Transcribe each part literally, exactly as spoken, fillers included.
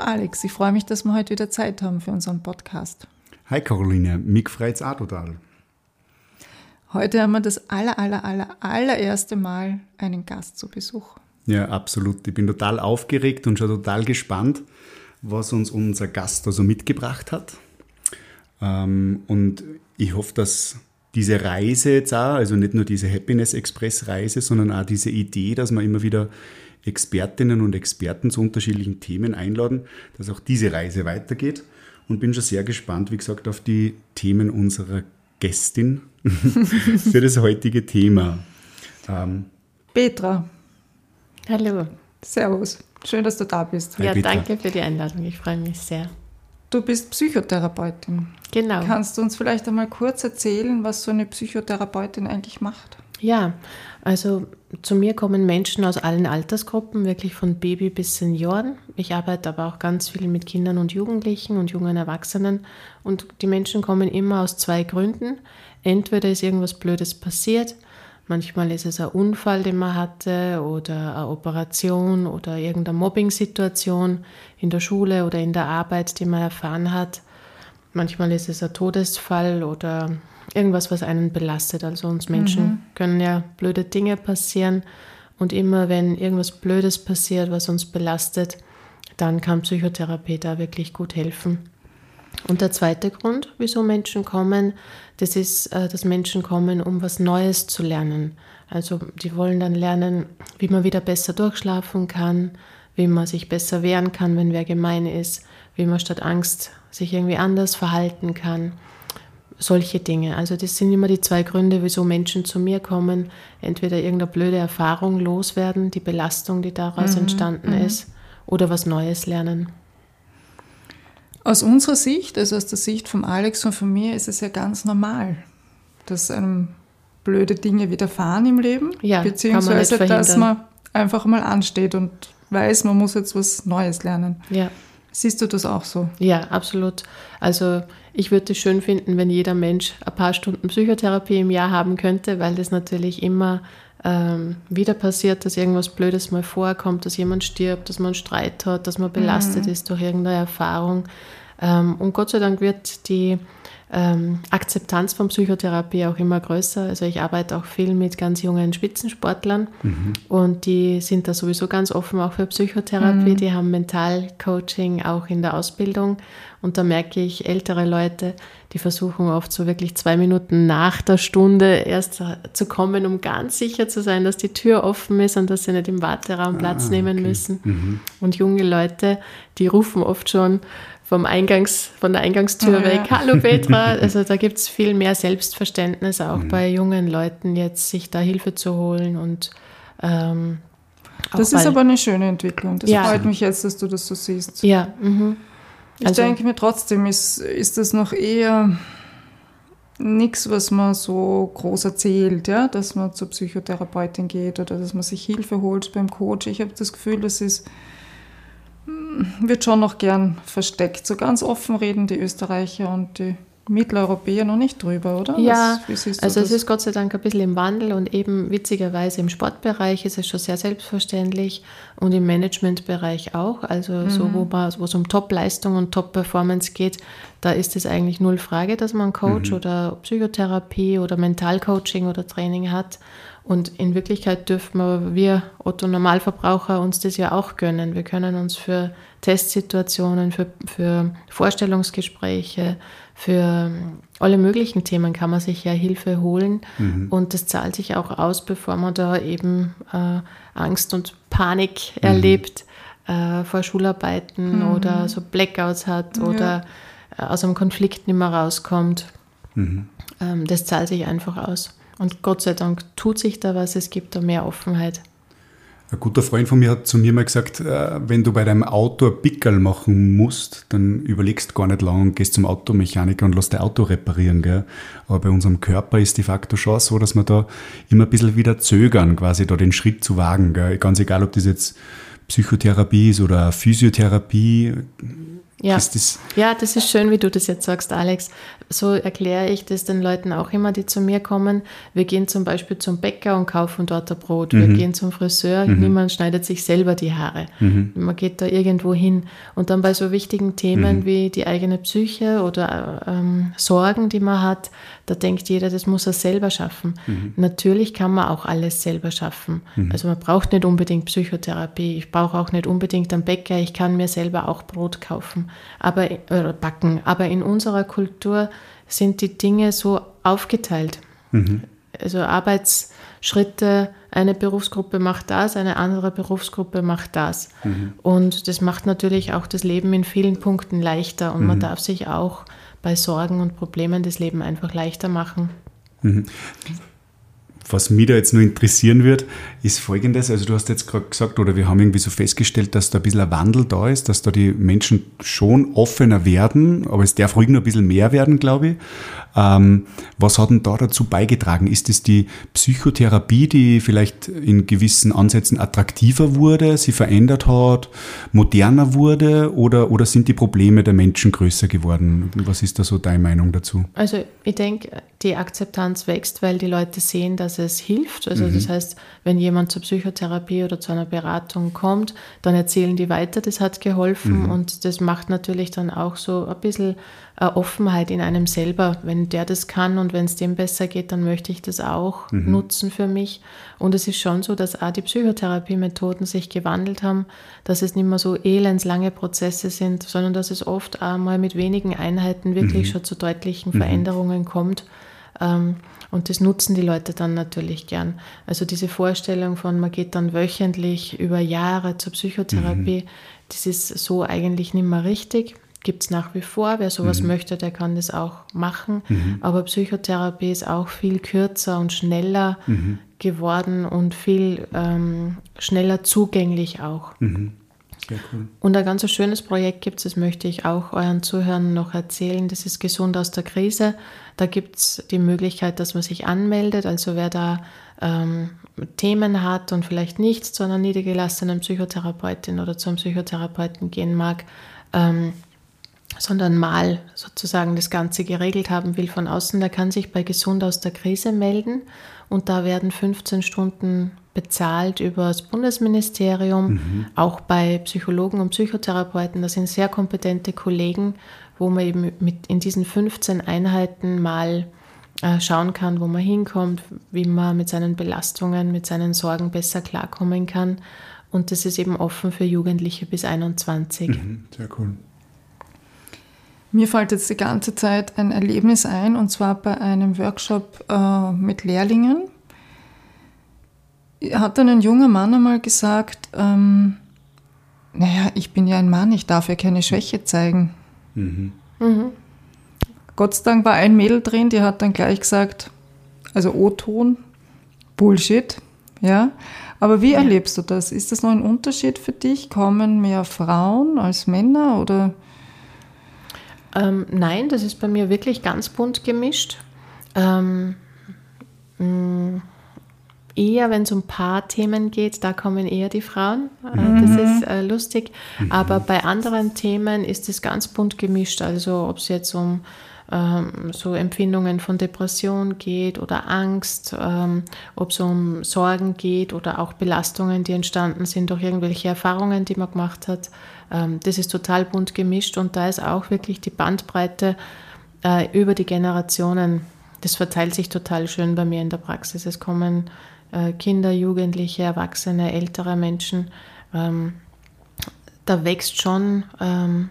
Hallo Alex, ich freue mich, dass wir heute wieder Zeit haben für unseren Podcast. Hi Caroline, mich freut es auch total. Heute haben wir das aller, aller, aller, allererste Mal einen Gast zu Besuch. Ja, absolut. Ich bin total aufgeregt und schon total gespannt, was uns unser Gast da so mitgebracht hat. Und ich hoffe, dass diese Reise jetzt auch, also nicht nur diese Happiness Express Reise, sondern auch diese Idee, dass wir immer wieder Expertinnen und Experten zu unterschiedlichen Themen einladen, dass auch diese Reise weitergeht. Und bin schon sehr gespannt, wie gesagt, auf die Themen unserer Gästin für das heutige Thema. Ähm, Petra. Hallo. Servus. Schön, dass du da bist. Hi, ja, Petra. Danke für die Einladung. Ich freue mich sehr. Du bist Psychotherapeutin. Genau. Kannst du uns vielleicht einmal kurz erzählen, was so eine Psychotherapeutin eigentlich macht? Ja, also zu mir kommen Menschen aus allen Altersgruppen, wirklich von Baby bis Senioren. Ich arbeite aber auch ganz viel mit Kindern und Jugendlichen und jungen Erwachsenen. Und die Menschen kommen immer aus zwei Gründen. Entweder ist irgendwas Blödes passiert, manchmal ist es ein Unfall, den man hatte, oder eine Operation oder irgendeine Mobbing-Situation in der Schule oder in der Arbeit, die man erfahren hat. Manchmal ist es ein Todesfall oder irgendwas, was einen belastet. Also uns Menschen mhm. können ja blöde Dinge passieren. Und immer wenn irgendwas Blödes passiert, was uns belastet, dann kann Psychotherapie da wirklich gut helfen. Und der zweite Grund, wieso Menschen kommen, das ist, dass Menschen kommen, um was Neues zu lernen. Also die wollen dann lernen, wie man wieder besser durchschlafen kann, wie man sich besser wehren kann, wenn wer gemein ist, wie man statt Angst sich irgendwie anders verhalten kann. Solche Dinge. Also das sind immer die zwei Gründe, wieso Menschen zu mir kommen. Entweder irgendeine blöde Erfahrung loswerden, die Belastung, die daraus mhm. entstanden mhm. ist, oder was Neues lernen. Aus unserer Sicht, also aus der Sicht von Alex und von mir, ist es ja ganz normal, dass einem blöde Dinge widerfahren im Leben, ja, beziehungsweise man dass man einfach mal ansteht und weiß, man muss jetzt was Neues lernen. Ja. Siehst du das auch so? Ja, absolut. Also ich würde es schön finden, wenn jeder Mensch ein paar Stunden Psychotherapie im Jahr haben könnte, weil das natürlich immer ähm, wieder passiert, dass irgendwas Blödes mal vorkommt, dass jemand stirbt, dass man einen Streit hat, dass man belastet mhm. ist durch irgendeine Erfahrung. Ähm, und Gott sei Dank wird die ähm, Akzeptanz von Psychotherapie auch immer größer. Also ich arbeite auch viel mit ganz jungen Spitzensportlern mhm. und die sind da sowieso ganz offen auch für Psychotherapie. Mhm. Die haben Mentalcoaching auch in der Ausbildung und da merke ich ältere Leute, die versuchen oft so wirklich zwei Minuten nach der Stunde erst zu kommen, um ganz sicher zu sein, dass die Tür offen ist und dass sie nicht im Warteraum Platz ah, nehmen okay. müssen. Mhm. Und junge Leute, die rufen oft schon vom Eingangs, von der Eingangstür oh, weg, ja. Hallo Petra, also da gibt es viel mehr Selbstverständnis auch mhm. bei jungen Leuten jetzt, sich da Hilfe zu holen und ähm, das ist aber eine schöne Entwicklung, das ja. freut mich jetzt, dass du das so siehst. Ja, mhm. Ich also, denke mir trotzdem, ist, ist das noch eher nichts, was man so groß erzählt, ja, dass man zur Psychotherapeutin geht oder dass man sich Hilfe holt beim Coach. Ich habe das Gefühl, das ist wird schon noch gern versteckt. So ganz offen reden die Österreicher und die Mitteleuropäer noch nicht drüber, oder? Ja, Was, also es ist Gott sei Dank ein bisschen im Wandel und eben witzigerweise im Sportbereich ist es schon sehr selbstverständlich und im Managementbereich auch. Also mhm. so, wo man, wo es um Top-Leistung und Top-Performance geht, da ist es eigentlich null Frage, dass man Coach mhm. oder Psychotherapie oder Mentalcoaching oder Training hat. Und in Wirklichkeit dürfen wir Otto-Normalverbraucher uns das ja auch gönnen. Wir können uns für Testsituationen, für, für Vorstellungsgespräche, für alle möglichen Themen kann man sich ja Hilfe holen. Mhm. Und das zahlt sich auch aus, bevor man da eben äh, Angst und Panik mhm. erlebt äh, vor Schularbeiten mhm. oder so Blackouts hat ja. oder äh, aus einem Konflikt nicht mehr rauskommt. Mhm. Ähm, das zahlt sich einfach aus. Und Gott sei Dank tut sich da was, es gibt da mehr Offenheit. Ein guter Freund von mir hat zu mir mal gesagt, wenn du bei deinem Auto ein Pickerl machen musst, dann überlegst gar nicht lang und gehst zum Automechaniker und lässt dein Auto reparieren. Gell? Aber bei unserem Körper ist de facto schon so, dass wir da immer ein bisschen wieder zögern, quasi da den Schritt zu wagen. Gell? Ganz egal, ob das jetzt Psychotherapie ist oder Physiotherapie. Ja. Ist das ja, das ist schön, wie du das jetzt sagst, Alex. So erkläre ich das den Leuten auch immer, die zu mir kommen. Wir gehen zum Beispiel zum Bäcker und kaufen dort ein Brot. Wir Mhm. gehen zum Friseur, Mhm. niemand schneidet sich selber die Haare. Mhm. Man geht da irgendwo hin. Und dann bei so wichtigen Themen Mhm. wie die eigene Psyche oder ähm, Sorgen, die man hat, da denkt jeder, das muss er selber schaffen. Mhm. Natürlich kann man auch alles selber schaffen. Mhm. Also man braucht nicht unbedingt Psychotherapie. Ich brauche auch nicht unbedingt einen Bäcker. Ich kann mir selber auch Brot kaufen, aber oder backen. Aber in unserer Kultur sind die Dinge so aufgeteilt. Mhm. Also Arbeitsschritte, eine Berufsgruppe macht das, eine andere Berufsgruppe macht das. Mhm. Und das macht natürlich auch das Leben in vielen Punkten leichter. Und Mhm. man darf sich auch bei Sorgen und Problemen das Leben einfach leichter machen. Mhm. Was mich da jetzt nur interessieren wird, ist Folgendes. Also du hast jetzt gerade gesagt, oder wir haben irgendwie so festgestellt, dass da ein bisschen ein Wandel da ist, dass da die Menschen schon offener werden, aber es darf ruhig noch ein bisschen mehr werden, glaube ich. Ähm, was hat denn da dazu beigetragen? Ist es die Psychotherapie, die vielleicht in gewissen Ansätzen attraktiver wurde, sie verändert hat, moderner wurde, oder, oder sind die Probleme der Menschen größer geworden? Was ist da so deine Meinung dazu? Also ich denke, die Akzeptanz wächst, weil die Leute sehen, dass es hilft. Also Mhm. das heißt, wenn jemand zur Psychotherapie oder zu einer Beratung kommt, dann erzählen die weiter, das hat geholfen. Mhm. Und das macht natürlich dann auch so ein bisschen eine Offenheit in einem selber. Wenn der das kann und wenn es dem besser geht, dann möchte ich das auch Mhm. nutzen für mich. Und es ist schon so, dass auch die Psychotherapiemethoden sich gewandelt haben, dass es nicht mehr so elendslange Prozesse sind, sondern dass es oft auch mal mit wenigen Einheiten wirklich Mhm. schon zu deutlichen Mhm. Veränderungen kommt. Ähm, Und das nutzen die Leute dann natürlich gern. Also diese Vorstellung von, man geht dann wöchentlich über Jahre zur Psychotherapie, mhm. das ist so eigentlich nicht mehr richtig. Gibt es nach wie vor. Wer sowas Mhm. möchte, der kann das auch machen. Mhm. Aber Psychotherapie ist auch viel kürzer und schneller Mhm. geworden und viel ähm, schneller zugänglich auch. Mhm. Sehr cool. Und ein ganz schönes Projekt gibt es, das möchte ich auch euren Zuhörern noch erzählen, das ist Gesund aus der Krise. Da gibt es die Möglichkeit, dass man sich anmeldet, also wer da ähm, Themen hat und vielleicht nicht zu einer niedergelassenen Psychotherapeutin oder zum Psychotherapeuten gehen mag, ähm, sondern mal sozusagen das Ganze geregelt haben will von außen, der kann sich bei Gesund aus der Krise melden und da werden fünfzehn Stunden bezahlt über das Bundesministerium, mhm. auch bei Psychologen und Psychotherapeuten. Das sind sehr kompetente Kollegen, wo man eben mit in diesen fünfzehn Einheiten mal äh, schauen kann, wo man hinkommt, wie man mit seinen Belastungen, mit seinen Sorgen besser klarkommen kann. Und das ist eben offen für Jugendliche bis einundzwanzig. Mhm. Sehr cool. Mir fällt jetzt die ganze Zeit ein Erlebnis ein, und zwar bei einem Workshop äh, mit Lehrlingen. Hat dann ein junger Mann einmal gesagt, ähm, naja, ich bin ja ein Mann, ich darf ja keine Schwäche zeigen. Mhm. Mhm. Gott sei Dank war ein Mädel drin, die hat dann gleich gesagt, also O-Ton, Bullshit, ja. Aber wie ja. erlebst du das? Ist das noch ein Unterschied für dich? Kommen mehr Frauen als Männer, oder? Ähm, nein, das ist bei mir wirklich ganz bunt gemischt. Ähm, mh, eher, wenn es um Paarthemen geht, da kommen eher die Frauen. Äh, mhm. Das ist äh, lustig. Mhm. Aber bei anderen Themen ist es ganz bunt gemischt. Also ob es jetzt um ähm, so Empfindungen von Depression geht oder Angst, ähm, ob es um Sorgen geht oder auch Belastungen, die entstanden sind durch irgendwelche Erfahrungen, die man gemacht hat. Ähm, das ist total bunt gemischt und da ist auch wirklich die Bandbreite äh, über die Generationen. Das verteilt sich total schön bei mir in der Praxis. Es kommen äh, Kinder, Jugendliche, Erwachsene, ältere Menschen. Ähm, da wächst schon ähm,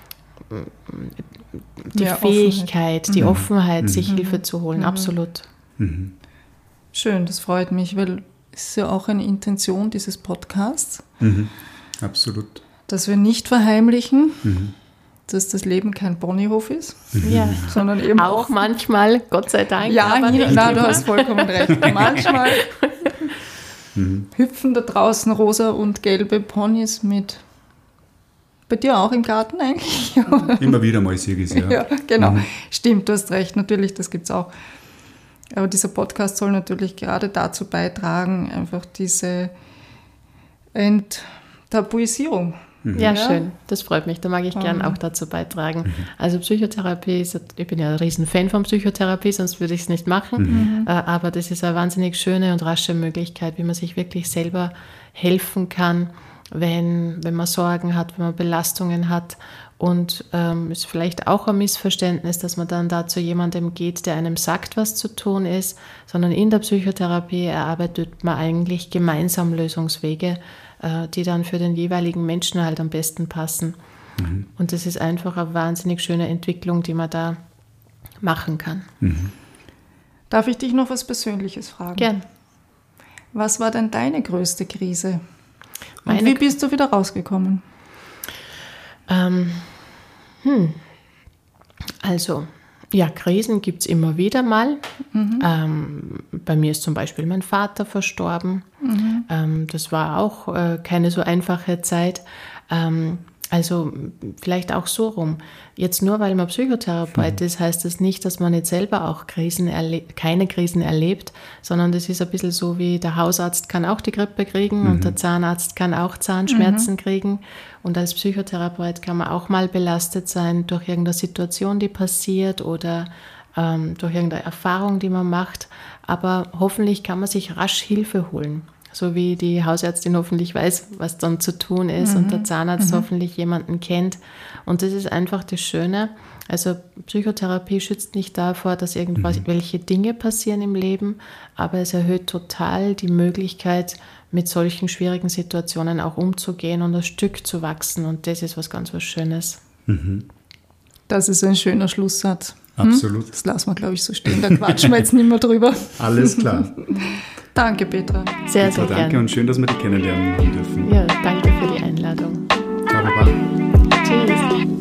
die ja, Fähigkeit, Offenheit. die Mhm. Offenheit, Mhm. sich mhm. Hilfe zu holen. Mhm. Absolut. Mhm. Schön, das freut mich, weil es ist ja auch eine Intention dieses Podcasts. Mhm. Absolut. Dass wir nicht verheimlichen, Mhm. dass das Leben kein Ponyhof ist, Ja. sondern eben auch auch manchmal, Gott sei Dank. Ja, aber hin, nicht na, immer. du hast vollkommen recht. Manchmal Mhm. hüpfen da draußen rosa und gelbe Ponys mit. Bei dir auch im Garten eigentlich? Immer wieder mal sehe ich es, ja. Ja, genau. Mhm. Stimmt, du hast recht, natürlich, das gibt es auch. Aber dieser Podcast soll natürlich gerade dazu beitragen, einfach diese Enttabuisierung Mhm. Ja, ja, schön. Das freut mich. Da mag ich gern auch dazu beitragen. Mhm. Also Psychotherapie, ist, ich bin ja ein riesen Fan von Psychotherapie, sonst würde ich es nicht machen. Mhm. Aber das ist eine wahnsinnig schöne und rasche Möglichkeit, wie man sich wirklich selber helfen kann, wenn, wenn man Sorgen hat, wenn man Belastungen hat. Und ähm, ist vielleicht auch ein Missverständnis, dass man dann da zu jemandem geht, der einem sagt, was zu tun ist, sondern in der Psychotherapie erarbeitet man eigentlich gemeinsam Lösungswege, äh, die dann für den jeweiligen Menschen halt am besten passen. Mhm. Und das ist einfach eine wahnsinnig schöne Entwicklung, die man da machen kann. Mhm. Darf ich dich noch was Persönliches fragen? Gern. Was war denn deine größte Krise? Und Meine wie bist du wieder rausgekommen? Ähm, hm. Also, ja, Krisen gibt es immer wieder mal. Mhm. Ähm, bei mir ist zum Beispiel mein Vater verstorben. Mhm. Ähm, das war auch äh, keine so einfache Zeit. Ähm, also vielleicht auch so rum. Jetzt nur, weil man Psychotherapeut mhm. ist, heißt das nicht, dass man nicht selber auch Krisen erle- keine Krisen erlebt, sondern das ist ein bisschen so wie der Hausarzt kann auch die Grippe kriegen mhm. und der Zahnarzt kann auch Zahnschmerzen mhm. kriegen. Und als Psychotherapeut kann man auch mal belastet sein durch irgendeine Situation, die passiert oder ähm, durch irgendeine Erfahrung, die man macht. Aber hoffentlich kann man sich rasch Hilfe holen. So wie die Hausärztin hoffentlich weiß, was dann zu tun ist mhm. und der Zahnarzt mhm. hoffentlich jemanden kennt. Und das ist einfach das Schöne. Also Psychotherapie schützt nicht davor, dass irgendwelche mhm. Dinge passieren im Leben, aber es erhöht total die Möglichkeit, mit solchen schwierigen Situationen auch umzugehen und ein Stück zu wachsen. Und das ist was ganz was Schönes. Mhm. Das ist ein schöner Schlusssatz. Absolut. Hm? Das lassen wir, glaube ich, so stehen. Da quatschen wir jetzt nicht mehr drüber. Alles klar. Danke, Petra. Sehr, Petra, sehr danke gerne. Und schön, dass wir dich kennenlernen dürfen. Ja, danke für die Einladung. Ciao, Baba. Tschüss.